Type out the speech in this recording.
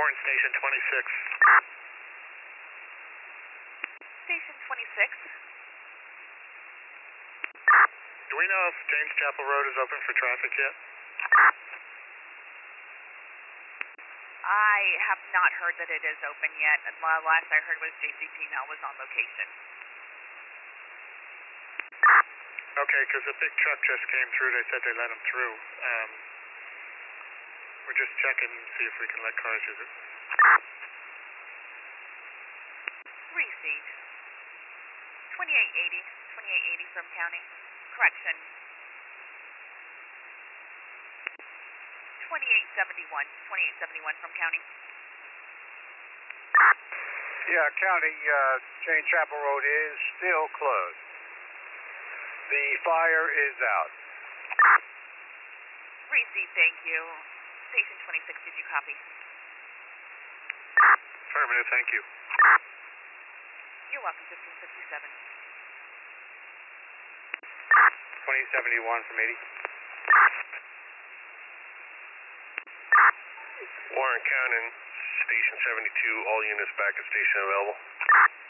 Warren, Station 26. Station 26. Do we know if James Chapel Road is open for traffic yet? I have not heard that it is open yet. Last I heard was JCP now was on location. Okay, because a big truck just came through. They said they let him through. We're just checking to see if we can let cars use it. Receipt. 2880. 2880 from county. Correction. 2871. 2871 from county. Yeah, county, Jane Chapel Road is still closed. The fire is out. Receipt, thank you. Station 26, did you copy? Affirmative, thank you. You're welcome, 1557. 2071 from 80. Warren County, Station 72, all units back at station available.